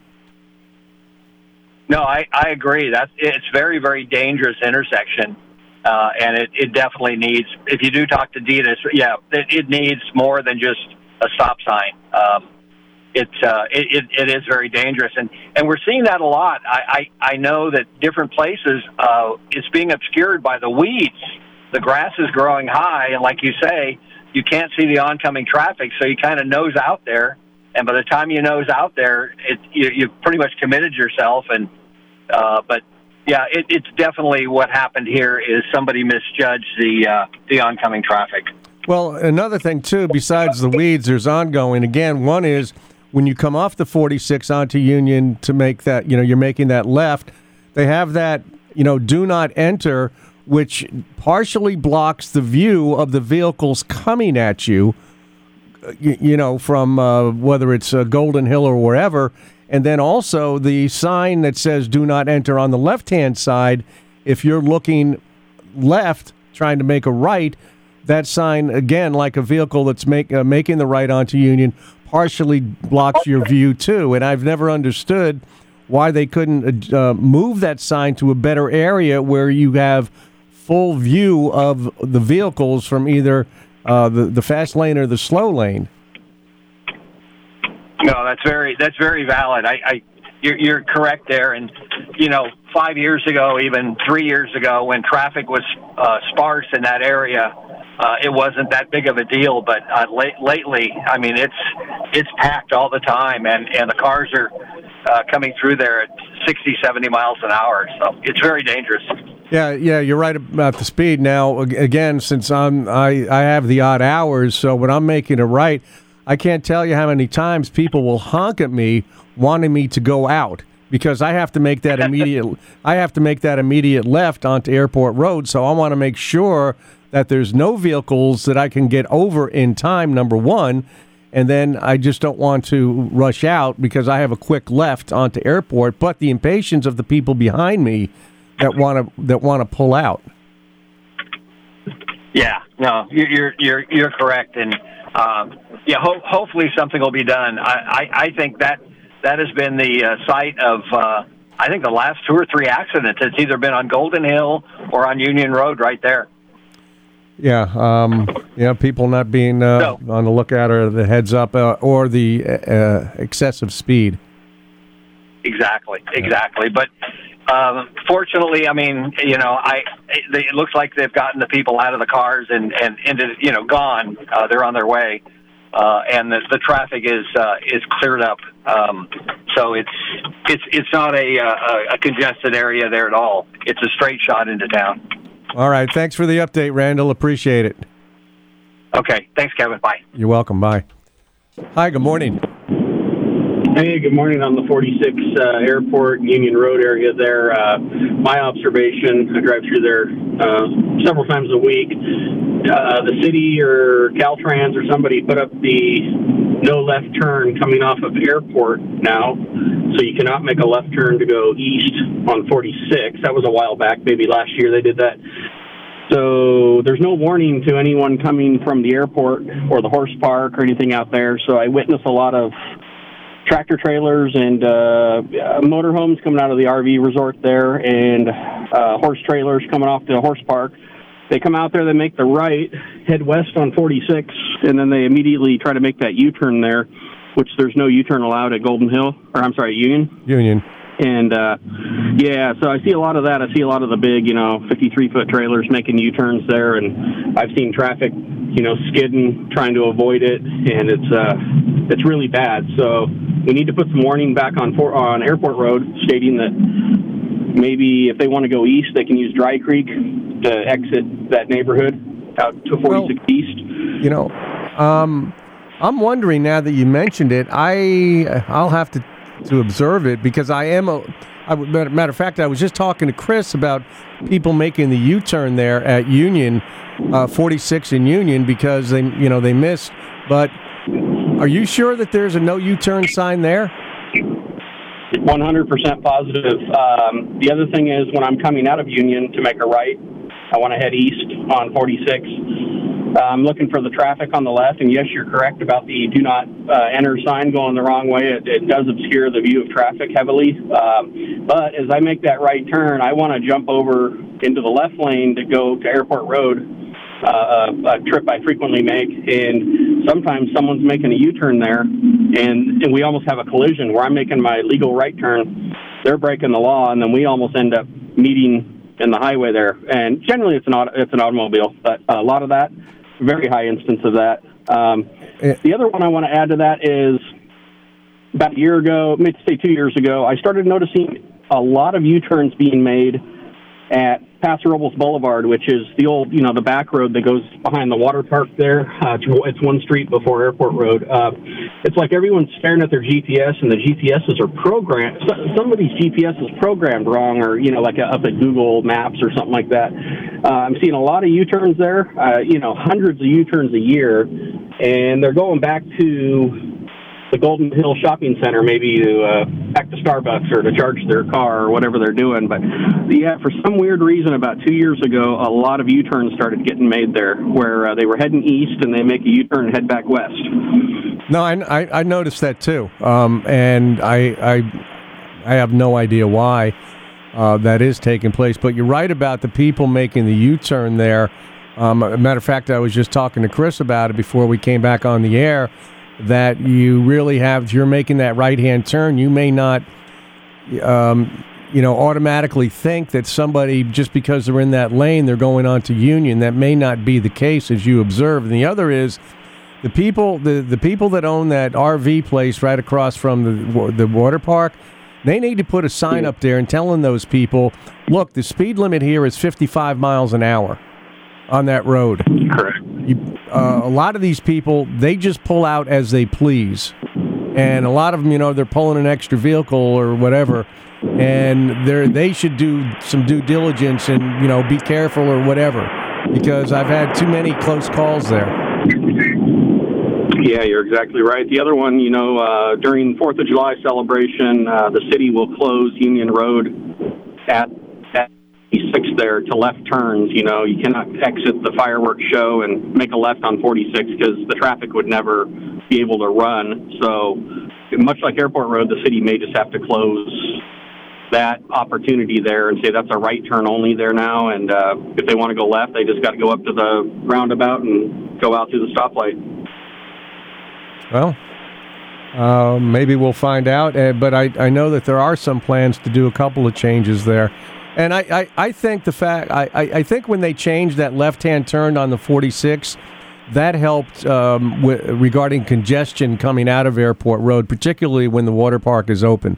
S6: No, I, I agree. That's it's very, very dangerous intersection, uh, and it, it definitely needs, if you do talk to Ditas, yeah, it, it needs more than just a stop sign. Um, it, uh, it, it it is very dangerous, and, and we're seeing that a lot. I, I, I know that different places, uh, it's being obscured by the weeds. The grass is growing high, and like you say, you can't see the oncoming traffic, so you kind of nose out there, and by the time you nose out there, it, you, you've pretty much committed yourself, and uh, but yeah, it, it's definitely what happened here is somebody misjudged the uh, the oncoming traffic.
S8: Well, another thing, too, besides the weeds, there's ongoing. Again, one is when you come off the forty-six onto Union to make that, you know, you're making that left, they have that, you know, do not enter, which partially blocks the view of the vehicles coming at you, you, you know, from uh, whether it's uh, Golden Hill or wherever. And then also the sign that says do not enter on the left-hand side, if you're looking left, trying to make a right, that sign, again, like a vehicle that's make, uh, making the right onto Union, partially blocks your view, too. And I've never understood why they couldn't uh, move that sign to a better area where you have full view of the vehicles from either uh, the the fast lane or the slow lane.
S6: No, that's very that's very valid. I, I you're, you're correct there. And you know, five years ago, even three years ago, when traffic was uh, sparse in that area, uh, it wasn't that big of a deal. But uh, late, lately, I mean, it's it's packed all the time, and, and the cars are uh, coming through there at sixty, seventy miles an hour. So it's very dangerous. Yeah,
S8: yeah, you're right about the speed. Now, again, since I'm I, I have the odd hours, so when I'm making a right, I can't tell you how many times people will honk at me wanting me to go out because I have to make that immediate I have to make that immediate left onto Airport Road. So I want to make sure that there's no vehicles that I can get over in time, number one, and then I just don't want to rush out because I have a quick left onto Airport. But the impatience of the people behind me that want to that want to pull out.
S6: Yeah, no, you're you're you're correct, and um, yeah, ho- hopefully something will be done. I, I, I think that that has been the uh, site of uh, I think the last two or three accidents. It's either been on Golden Hill or on Union Road, right there.
S8: Yeah, um, yeah, people not being uh, no. on the lookout or the heads up uh, or the uh, excessive speed.
S6: Exactly, exactly, but. Um, fortunately, I mean, you know, I it, it looks like they've gotten the people out of the cars and and into you know gone. Uh, they're on their way, uh, and the, the traffic is uh, is cleared up. Um, so it's it's it's not a, a a congested area there at all. It's a straight shot into town.
S8: All right, thanks for the update, Randall. Appreciate it.
S6: Okay, thanks, Kevin. Bye.
S8: You're welcome. Bye. Hi. Good morning.
S7: Hey, good morning on the forty-six uh, Airport Union Road area there. Uh, my observation, I drive through there uh, several times a week. Uh, the city or Caltrans or somebody put up the no left turn coming off of Airport now, so you cannot make a left turn to go east on forty-six. That was a while back, maybe last year they did that. So there's no warning to anyone coming from the airport or the horse park or anything out there. So I witnessed a lot of tractor trailers and uh, motorhomes coming out of the R V resort there, and uh, horse trailers coming off the horse park. They come out there, they make the right, head west on forty-six, and then they immediately try to make that U-turn there, which there's no U-turn allowed at Golden Hill, or I'm sorry, Union.
S8: Union.
S7: And, uh, yeah, so I see a lot of that. I see a lot of the big, you know, fifty-three foot trailers making U-turns there, and I've seen traffic, you know, skidding, trying to avoid it, and it's uh, it's really bad. So we need to put some warning back on for, on Airport Road, stating that maybe if they want to go east, they can use Dry Creek to exit that neighborhood out to forty-six well, East.
S8: You know, um, I'm wondering now that you mentioned it, I I'll have to. to observe it because I am a I, matter of fact I was just talking to Chris about people making the U-turn there at Union uh, forty-six in Union because they you know they missed. But are you sure that there's a no U-turn sign there?
S7: one hundred percent positive. Um, the other thing is when I'm coming out of Union to make a right, I want to head east on forty-six. I'm looking for the traffic on the left, and yes, you're correct about the do not uh, enter sign going the wrong way. It, it does obscure the view of traffic heavily. Um, but as I make that right turn, I want to jump over into the left lane to go to Airport Road, uh, a, a trip I frequently make. And sometimes someone's making a U-turn there, and, and we almost have a collision where I'm making my legal right turn. They're breaking the law, and then we almost end up meeting in the highway there. And generally, it's an auto, it's an automobile, but a lot of that. Very high instance of that. Um, the other one I want to add to that is about a year ago, maybe say two years ago, I started noticing a lot of U-turns being made at Paso Robles Boulevard, which is the old, you know, the back road that goes behind the water park there. Uh, it's one street before Airport Road. Uh, it's like everyone's staring at their G P S, and the G P S's are programmed. Some of these G P S is programmed wrong, or, you know, like up at Google Maps or something like that. Uh, I'm seeing a lot of U-turns there, uh, you know, hundreds of U-turns a year, and they're going back to the Golden Hill Shopping Center, maybe to uh, back to Starbucks or to charge their car or whatever they're doing. But yeah, for some weird reason, about two years ago, a lot of U-turns started getting made there, where uh, they were heading east and they make a U-turn and head back west.
S8: No, I, I, I noticed that too, um, and I, I I have no idea why. uh, that is taking place. But you're right about the people making the U-turn there. Um, a matter of fact, I was just talking to Chris about it before we came back on the air, that you really have, if you're making that right-hand turn, you may not, um, you know, automatically think that somebody, just because they're in that lane, they're going on to Union. That may not be the case, as you observe. And the other is the people, the, the people that own that R V place right across from the the water park, they need to put a sign up there and telling those people, look, the speed limit here is fifty-five miles an hour on that road.
S7: Correct.
S8: You, uh, a lot of these people, they just pull out as they please. And a lot of them, you know, they're pulling an extra vehicle or whatever, and they they should do some due diligence and, you know, be careful or whatever, because I've had too many close calls there.
S7: Yeah, you're exactly right. The other one, you know, uh, during fourth of July celebration, uh, the city will close Union Road at, at forty-six there to left turns. You know, you cannot exit the fireworks show and make a left on forty-six because the traffic would never be able to run. So much like Airport Road, the city may just have to close that opportunity there and say that's a right turn only there now. And uh, if they want to go left, they just got to go up to the roundabout and go out through the stoplight.
S8: Well, uh, maybe we'll find out. Uh, but I, I know that there are some plans to do a couple of changes there. And I, I, I think the fact I, I, I think when they changed that left-hand turn on the forty-six, that helped um, w- regarding congestion coming out of Airport Road, particularly when the water park is open.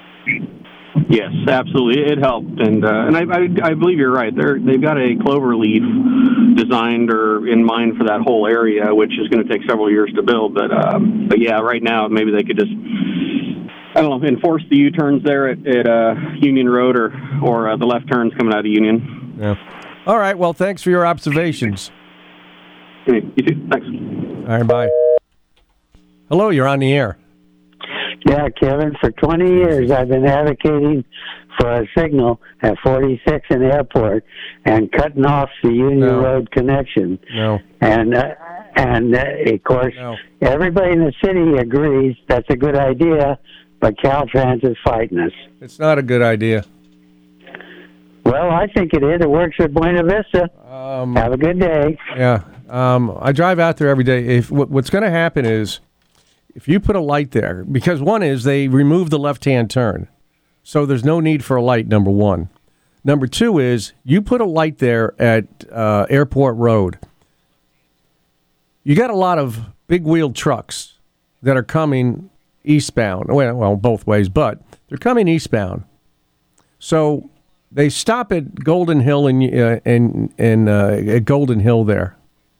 S7: Yes, absolutely, it helped, and uh, and I, I I believe you're right. They're they've got a clover leaf designed or in mind for that whole area, which is going to take several years to build. But um, but yeah, right now maybe they could just, I don't know, enforce the U-turns there at, at uh, Union Road or or uh, the left turns coming out of Union.
S8: Yeah. All right. Well, thanks for your observations.
S7: Hey, you too. Thanks.
S8: All right. Bye. Hello. You're on the air.
S10: Yeah, Kevin, for twenty years I've been advocating for a signal at forty-six in the airport and cutting off the Union
S8: No.
S10: Road connection.
S8: No.
S10: And, uh, and uh, of course,
S8: No.
S10: everybody in the city agrees that's a good idea, but Caltrans is fighting us.
S8: It's not a good idea.
S10: Well, I think it is. It works at Buena Vista.
S8: Um,
S10: Have a good day.
S8: Yeah. Um, I drive out there every day. If what, what's going to happen is, if you put a light there, because one is they remove the left-hand turn, so there's no need for a light, number one. Number two is you put a light there at uh, Airport Road. You got a lot of big-wheeled trucks that are coming eastbound. Well, well, both ways, but they're coming eastbound. So they stop at Golden Hill and uh, and and uh, at Golden Hill there.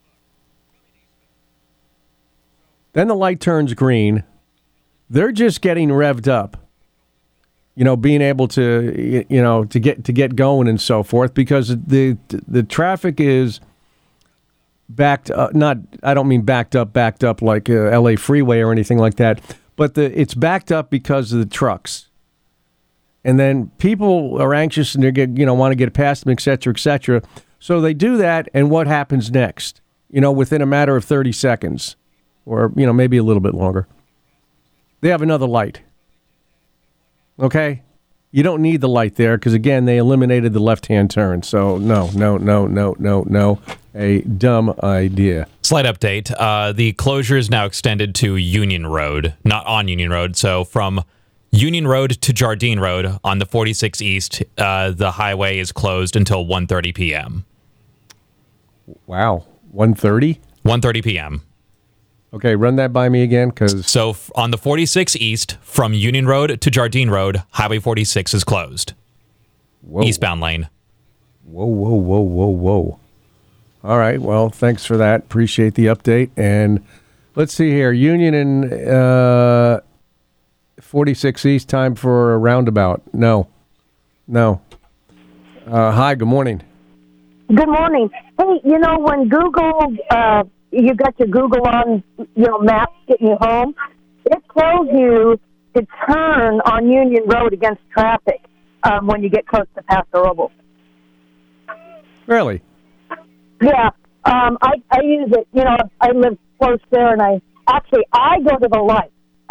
S8: Then the light turns green. They're just getting revved up, you know, being able to, you know, to get to get going and so forth, because the the traffic is backed up. Not, I don't mean backed up, backed up like uh, L A freeway or anything like that, but the it's backed up because of the trucks. And then people are anxious and they get, you know, want to get past them, et cetera, et cetera. So they do that, and what happens next? You know, within a matter of thirty seconds. Or, you know, maybe a little bit longer. They have another light. Okay? You don't need the light there because, again, they eliminated the left-hand turn. So, no, no, no, no, no, no. A dumb idea.
S9: Slight update. Uh, the closure is now extended to Union Road, not on Union Road. So from Union Road to Jardine Road on the forty-six East, uh, the highway is closed until one thirty p.m.
S8: Wow. one thirty?
S9: one thirty p.m.
S8: Okay, run that by me again, because
S9: So f- on the forty-six East, from Union Road to Jardine Road, Highway forty-six is closed.
S8: Whoa.
S9: Eastbound lane.
S8: Whoa, whoa, whoa, whoa, whoa. All right, well, thanks for that. Appreciate the update. And let's see here. Union and uh, forty-six East, time for a roundabout. No. No. Uh, hi, good morning.
S11: Good morning. Hey, you know, when Google, uh, you got your Google on, you know, maps getting you home, it tells you to turn on Union Road against traffic um, when you get close to Paso Robles.
S8: Really?
S11: Yeah. Um, I, I use it, you know, I live close there, and I, actually, I go to the light.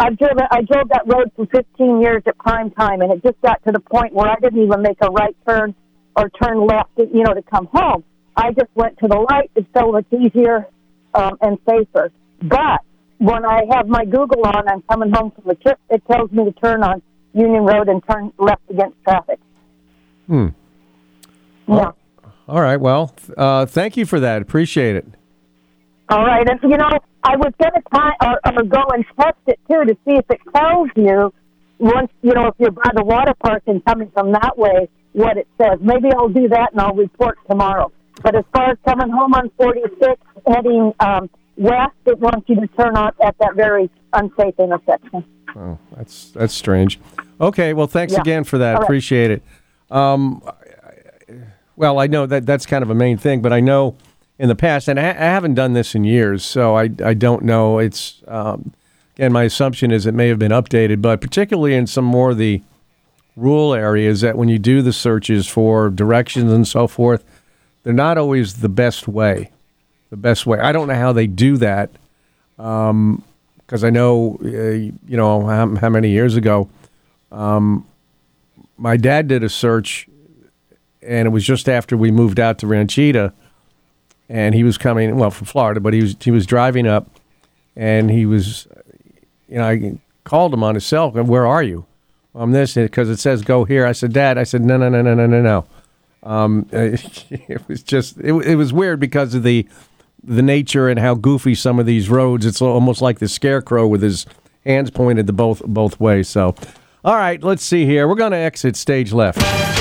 S11: I've driven, I drove that road for fifteen years at prime time, and it just got to the point where I didn't even make a right turn or turn left, you know, to come home. I just went to the light. It's so much easier um, and safer. But when I have my Google on, I'm coming home from the trip, it tells me to turn on Union Road and turn left against traffic.
S8: Hmm.
S11: Yeah.
S8: All right. Well, uh, thank you for that. Appreciate it.
S11: All right. And, you know, I was going to try or, or go and test it, too, to see if it tells you, once, you know, if you're by the water park and coming from that way, what it says. Maybe I'll do that and I'll report tomorrow. But as far as coming home on forty-six, heading um, west, it wants you to turn on at that very unsafe intersection.
S8: Oh, that's that's strange. Okay, well, thanks
S11: Yeah.
S8: again for that.
S11: All right.
S8: Appreciate it. Um, well, I know that that's kind of a main thing, but I know in the past, and I, I haven't done this in years, so I I don't know. It's um, again, my assumption is it may have been updated, but particularly in some more of the rural areas, that when you do the searches for directions and so forth, they're not always the best way. The best way. I don't know how they do that, because um, I know, uh, you know, how, how many years ago, um, my dad did a search, and it was just after we moved out to Ranchita, and he was coming, well, from Florida, but he was he was driving up, and he was, you know, I called him on his cell phone. Where are you? I'm this, because it says go here. I said, Dad. I said, no, no, no, no, no, no, no. Um, it was just, it, it was weird because of the the nature and how goofy some of these roads. It's almost like the scarecrow with his hands pointed the both both ways. So, all right, let's see here. We're going to exit stage left.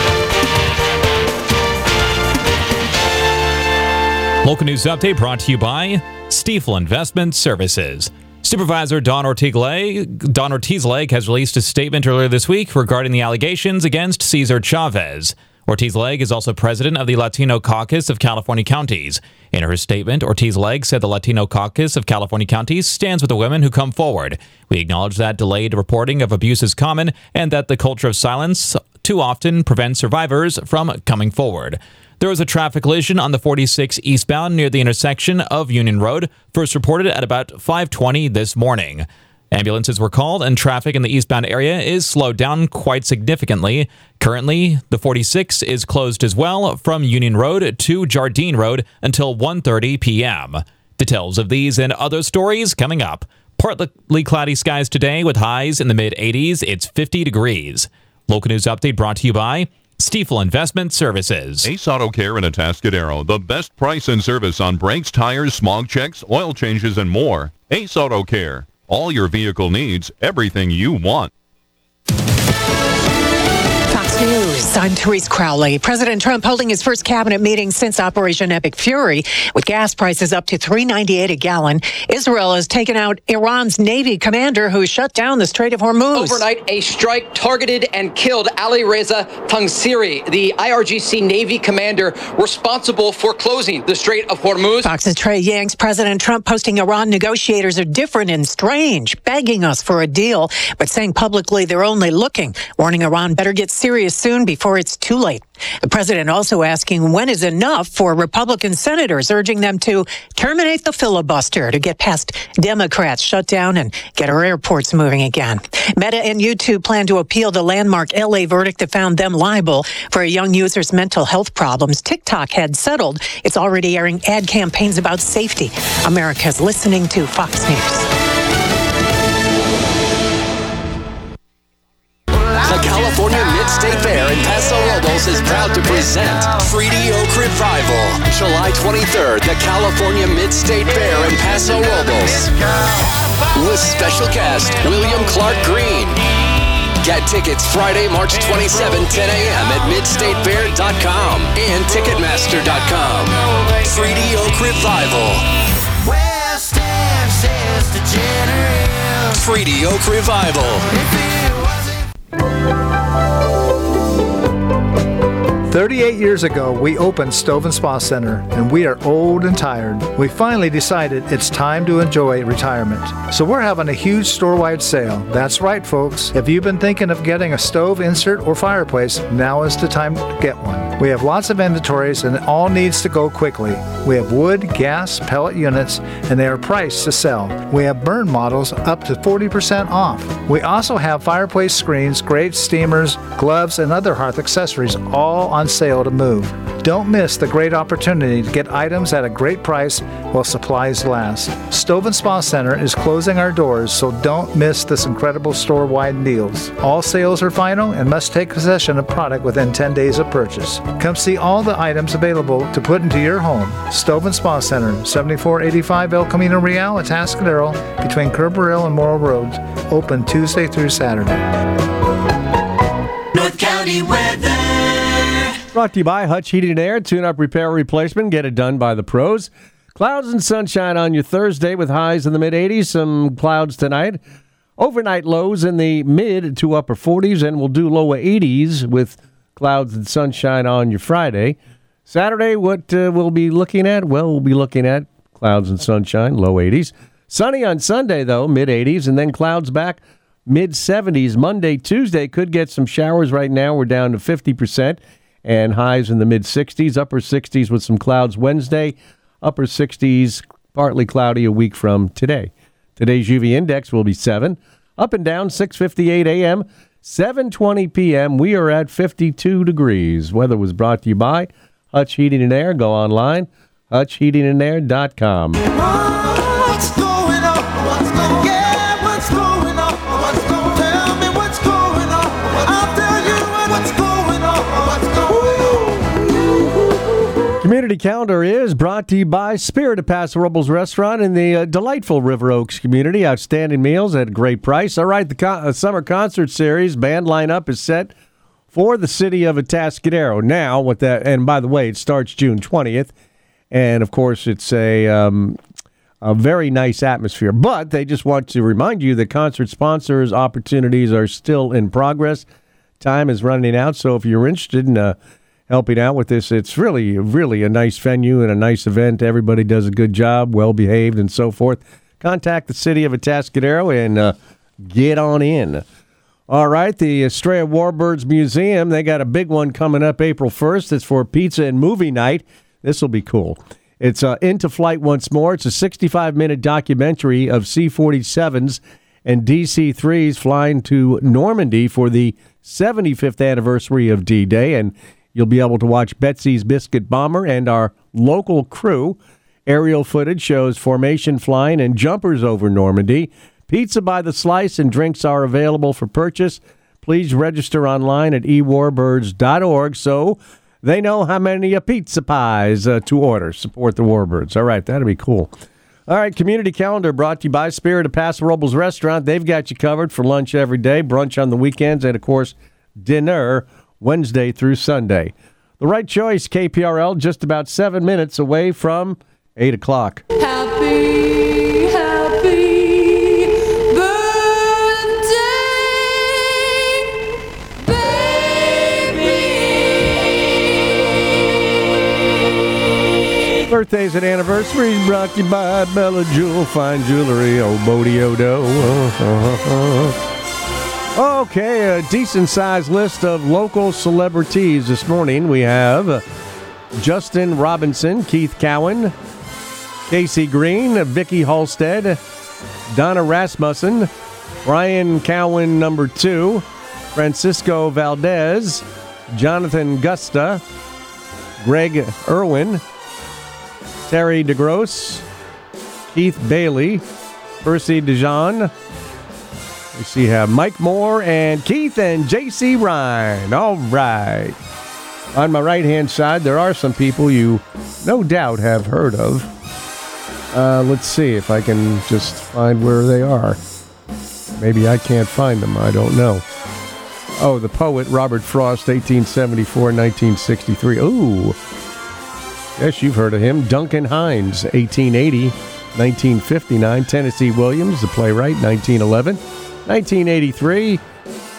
S9: Local news update brought to you by Stiefel Investment Services. Supervisor Don Ortiz-Lake Don Ortiz-Lake has released a statement earlier this week regarding the allegations against Cesar Chavez. Ortiz-Lake is also president of the Latino Caucus of California Counties. In her statement, Ortiz-Lake said the Latino Caucus of California Counties stands with the women who come forward. We acknowledge that delayed reporting of abuse is common and that the culture of silence too often prevents survivors from coming forward. There was a traffic collision on the forty-six eastbound near the intersection of Union Road, first reported at about five twenty this morning. Ambulances were called, and traffic in the eastbound area is slowed down quite significantly. Currently, the forty-six is closed as well from Union Road to Jardine Road until one thirty p.m. Details of these and other stories coming up. Partly cloudy skies today with highs in the mid-eighties. It's fifty degrees. Local news update brought to you by Stiefel Investment Services.
S12: Ace Auto Care in Atascadero. The best price and service on brakes, tires, smog checks, oil changes, and more. Ace Auto Care. All your vehicle needs, everything you want.
S15: Fox News, I'm Therese Crowley. President Trump holding his first cabinet meeting since Operation Epic Fury, with gas prices up to three ninety-eight a gallon. Israel has taken out Iran's Navy commander who shut down the Strait of Hormuz.
S16: Overnight, a strike targeted and killed Ali Reza Tangsiri, the I R G C Navy commander responsible for closing the Strait of Hormuz.
S15: Fox's Trey Yanks. President Trump posting Iran negotiators are different and strange, begging us for a deal, but saying publicly they're only looking, warning Iran better get serious soon before it's too late. The president also asking when is enough for Republican senators, urging them to terminate the filibuster to get past Democrats shut down and get our airports moving again. Meta and YouTube plan to appeal the landmark L A verdict that found them liable for a young user's mental health problems. TikTok had settled. It's already airing ad campaigns about safety. America's listening to Fox News.
S24: The California Mid-State Fair in Paso Robles is proud to present Treaty Oak Revival. July twenty-third, the California Mid-State Fair in Paso Robles. With special guest, William Clark Green. Get tickets Friday, March twenty-seventh, ten a.m. at mid state fair dot com and ticketmaster dot com. Treaty Oak Revival. West End says degenerate. Treaty Oak Revival.
S4: thirty-eight years ago, we opened Stove and Spa Center, and we are old and tired. We finally decided it's time to enjoy retirement. So we're having a huge store-wide sale. That's right, folks. If you've been thinking of getting a stove, insert, or fireplace, now is the time to get one. We have lots of inventories, and it all needs to go quickly. We have wood, gas, pellet units, and they are priced to sell. We have burn models up to forty percent off. We also have fireplace screens, grates, steamers, gloves, and other hearth accessories, all on sale to move. Don't miss the great opportunity to get items at a great price while supplies last. Stove and Spa Center is closing our doors, so don't miss this incredible store-wide deals. All sales are final and must take possession of product within ten days of purchase. Come see all the items available to put into your home. Stove and Spa Center, seventy-four eighty-five El Camino Real, Atascadero, between Kerberville and Morrill Roads. Open Tuesday through Saturday.
S5: North County weather.
S8: Brought to you by Hutch Heating and Air. Tune-up, repair, replacement. Get it done by the pros. Clouds and sunshine on your Thursday with highs in the mid-eighties. Some clouds tonight. Overnight lows in the mid to upper forties, and we'll do lower eighties with clouds and sunshine on your Friday. Saturday, what uh, we'll be looking at? Well, we'll be looking at clouds and sunshine, low eighties. Sunny on Sunday, though, mid-eighties, and then clouds back, mid-seventies. Monday, Tuesday could get some showers. Right now, we're down to fifty percent. And highs in the mid-sixties, upper sixties with some clouds Wednesday, upper sixties, partly cloudy a week from today. Today's U V index will be seven. Up and down, six fifty-eight a.m., seven twenty p.m. We are at fifty-two degrees. Weather was brought to you by Hutch Heating and Air. Go online, hutch heating and air dot com.
S5: What's going on? What's going on? Yeah, what's going on? What's going on? Tell me what's going on. I'll tell you what's going on. What's going on?
S8: Community Calendar is brought to you by Spirit of Paso Robles Restaurant in the uh, delightful River Oaks community. Outstanding meals at a great price. All right, the con- uh, summer concert series band lineup is set for the city of Atascadero. Now, with that, and by the way, it starts June twentieth, and of course, it's a um, a very nice atmosphere. But they just want to remind you that concert sponsors opportunities are still in progress. Time is running out, so if you're interested in uh, helping out with this, it's really, really a nice venue and a nice event. Everybody does a good job, well-behaved, and so forth. Contact the city of Atascadero and uh, get on in. All right, the Estrella Warbirds Museum, they got a big one coming up April first. It's for pizza and movie night. This will be cool. It's uh, Into Flight Once More. It's a sixty-five minute documentary of C forty-sevens and D C threes flying to Normandy for the seventy-fifth anniversary of D-Day, and you'll be able to watch Betsy's Biscuit Bomber and our local crew. Aerial footage shows formation flying and jumpers over Normandy. Pizza by the slice and drinks are available for purchase. Please register online at e warbirds dot org so they know how many uh, pizza pies uh, to order. Support the Warbirds. All right, that'll be cool. All right, Community Calendar brought to you by Spirit of Paso Robles Restaurant. They've got you covered for lunch every day, brunch on the weekends, and, of course, dinner Wednesday through Sunday. The right choice, K P R L, just about seven minutes away from eight o'clock.
S5: Happy, happy birthday, baby.
S8: Birthdays and anniversaries brought to you by Bella Jewel, fine jewelry, oh, Bodie-O-Do. Uh-huh. Okay, a decent-sized list of local celebrities this morning. We have Justin Robinson, Keith Cowan, Casey Green, Vicky Halstead, Donna Rasmussen, Brian Cowan number two, Francisco Valdez, Jonathan Gusta, Greg Irwin, Terry DeGrosse, Keith Bailey, Percy DeJean. We see have Mike Moore and Keith and J C Ryan. All right. On my right-hand side, there are some people you no doubt have heard of. Uh, let's see if I can just find where they are. Maybe I can't find them. I don't know. Oh, the poet Robert Frost, eighteen seventy-four to nineteen sixty-three. Ooh. Yes, you've heard of him. Duncan Hines, eighteen eighty to nineteen fifty-nine. Tennessee Williams, the playwright, nineteen eleven. nineteen eighty-three,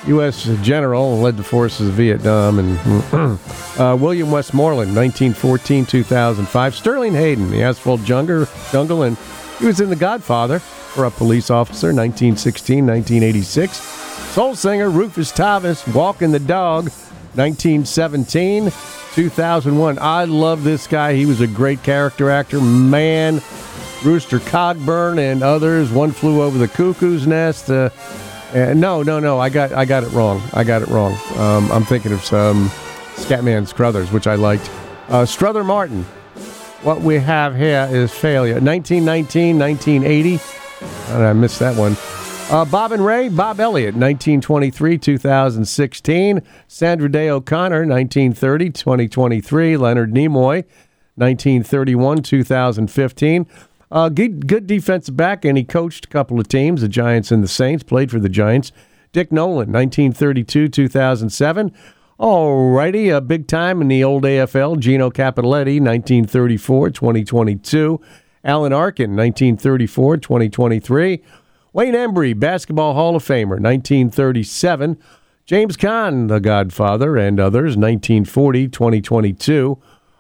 S8: U S general, led the forces of Vietnam. And uh, William Westmoreland, nineteen fourteen to two thousand five. Sterling Hayden, the asphalt jungle, jungle, and he was in The Godfather, for a police officer, nineteen sixteen to nineteen eighty-six. Soul singer Rufus Thomas, Walking the Dog, nineteen seventeen to two thousand one. I love this guy. He was a great character actor. Man, Rooster Cogburn and others. One Flew Over the Cuckoo's Nest. Uh, uh, no, no, no. I got I got it wrong. I got it wrong. Um, I'm thinking of some Scatman Crothers, which I liked. Uh, Strother Martin. What we have here is failure. nineteen nineteen, nineteen eighty. Oh, I missed that one. Uh, Bob and Ray, Bob Elliott, nineteen twenty-three to two thousand sixteen. Sandra Day O'Connor, nineteen thirty to twenty twenty-three. Leonard Nimoy, nineteen thirty-one to two thousand fifteen. Uh, good, good defensive back, and he coached a couple of teams, the Giants and the Saints, played for the Giants. Dick Nolan, nineteen thirty-two to two thousand seven. All righty, a big time in the old A F L, Gino Capelletti, nineteen thirty-four to twenty twenty-two. Alan Arkin, nineteen thirty-four to twenty twenty-three. Wayne Embry, Basketball Hall of Famer, nineteen thirty-seven. James Caan, The Godfather, and others, nineteen forty to twenty twenty-two.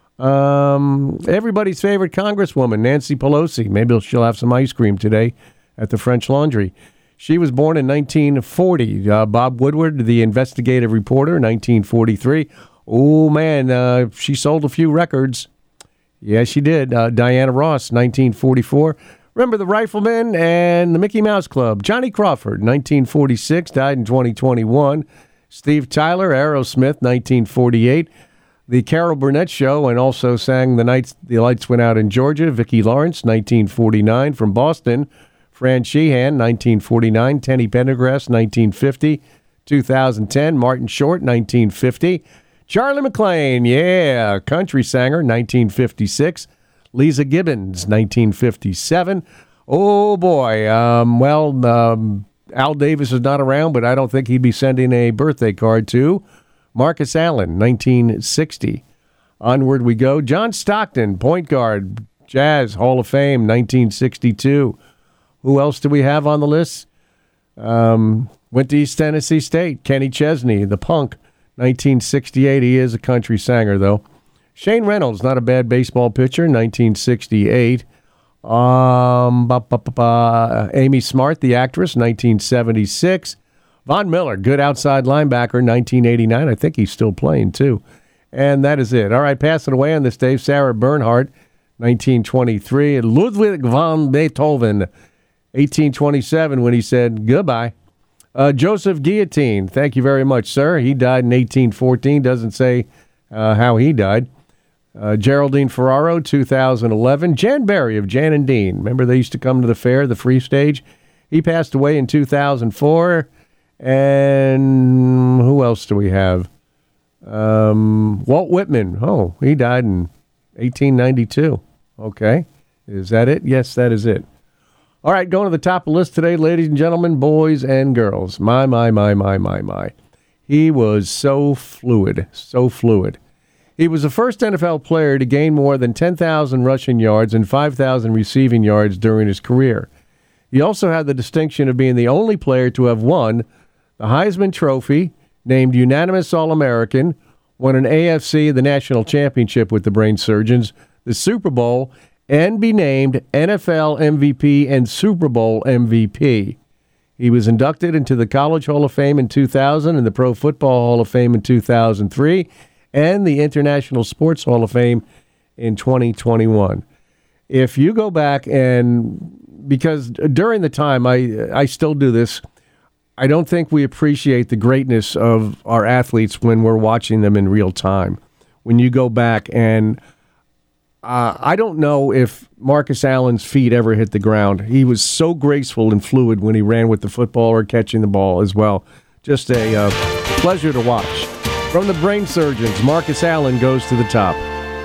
S8: Um, everybody's favorite Congresswoman, Nancy Pelosi. Maybe she'll have some ice cream today at the French Laundry. She was born in nineteen forty. Uh, Bob Woodward, the investigative reporter, nineteen forty-three. Oh, man, uh, she sold a few records. Yeah, she did. Uh, Diana Ross, nineteen forty-four. Remember the Rifleman and the Mickey Mouse Club. Johnny Crawford, nineteen forty-six, died in twenty twenty-one. Steve Tyler, Aerosmith, nineteen forty-eight. The Carol Burnett Show, and also sang The Nights the Lights Went Out in Georgia. Vicki Lawrence, nineteen forty-nine. From Boston, Fran Sheehan, nineteen forty-nine. Tenny Pendergrass, nineteen fifty. two thousand ten, Martin Short, nineteen fifty. Charlie McClain, yeah, country singer, nineteen fifty-six. Lisa Gibbons, nineteen fifty-seven. Oh, boy. Um, well, um, Al Davis is not around, but I don't think he'd be sending a birthday card to Marcus Allen, nineteen sixty. Onward we go. John Stockton, point guard, Jazz, Hall of Fame, nineteen sixty-two. Who else do we have on the list? Um, went to East Tennessee State. Kenny Chesney, the punk, nineteen sixty-eight. He is a country singer, though. Shane Reynolds, not a bad baseball pitcher, nineteen sixty-eight. Um, ba, ba, ba, ba. Amy Smart, the actress, nineteen seventy-six. Von Miller, good outside linebacker, nineteen eighty-nine. I think he's still playing, too. And that is it. All right, passing away on this day, Sarah Bernhardt, nineteen twenty-three. Ludwig van Beethoven, eighteen twenty-seven, when he said goodbye. Uh, Joseph Guillotine, thank you very much, sir. He died in eighteen fourteen. Doesn't say uh, how he died. Uh, Geraldine Ferraro, two thousand eleven. Jan Berry of Jan and Dean. Remember they used to come to the fair, the free stage? He passed away in two thousand four. And who else do we have? Um, Walt Whitman. Oh, he died in eighteen ninety-two. Okay. Is that it? Yes, that is it. All right, going to the top of the list today, ladies and gentlemen, boys and girls. My, my, my, my, my, my. He was so fluid, so fluid. He was the first N F L player to gain more than ten thousand rushing yards and five thousand receiving yards during his career. He also had the distinction of being the only player to have won the Heisman Trophy, named unanimous All-American, won an A F C, the national championship with the Brain Surgeons, the Super Bowl, and be named N F L M V P and Super Bowl M V P. He was inducted into the College Hall of Fame in two thousand and the Pro Football Hall of Fame in two thousand three and the International Sports Hall of Fame in twenty twenty-one. If you go back and, because during the time, I I still do this, I don't think we appreciate the greatness of our athletes when we're watching them in real time. When you go back and uh, I don't know if Marcus Allen's feet ever hit the ground. He was so graceful and fluid when he ran with the football or catching the ball as well. Just a uh, pleasure to watch. From the Brain Surgeons, Marcus Allen goes to the top.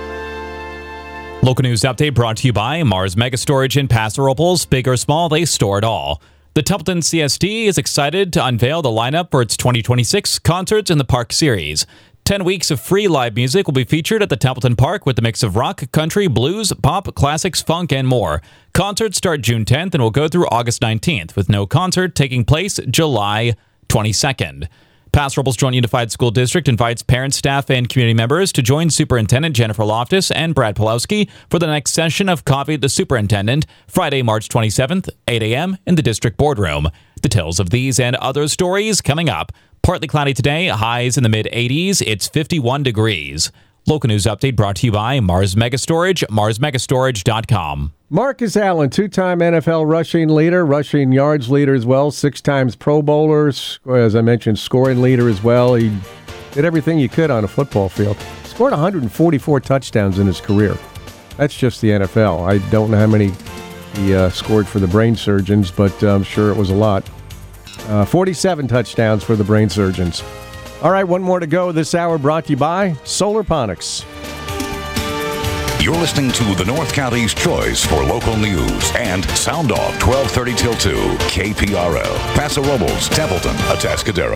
S9: Local news update brought to you by Mars Mega Storage in Paso Robles. Big or small, they store it all. The Templeton C S D is excited to unveil the lineup for its twenty twenty-six Concerts in the Park series. Ten weeks of free live music will be featured at the Templeton Park with a mix of rock, country, blues, pop, classics, funk, and more. Concerts start June tenth and will go through August nineteenth, with no concert taking place July twenty-second. Paso Robles Joint Unified School District invites parents, staff, and community members to join Superintendent Jennifer Loftus and Brad Pulowski for the next session of Coffee with the Superintendent, Friday, March twenty-seventh, eight a.m. in the district boardroom. Details of these and other stories coming up. Partly cloudy today, highs in the mid-eighties. It's fifty-one degrees. Local news update brought to you by Mars Mega Storage, mars mega storage dot com.
S8: Marcus Allen, two-time N F L rushing leader, rushing yards leader as well, six times Pro Bowler, as I mentioned, scoring leader as well. He did everything you could on a football field. Scored one hundred forty-four touchdowns in his career. That's just the N F L. I don't know how many he uh, scored for the Brain Surgeons, but uh, I'm sure it was a lot. Uh, forty-seven touchdowns for the Brain Surgeons. All right, one more to go this hour, brought to you by Solarponics.
S1: You're listening to the North County's choice for local news and Sound Off twelve thirty till two, K P R L, Paso Robles, Templeton, Atascadero.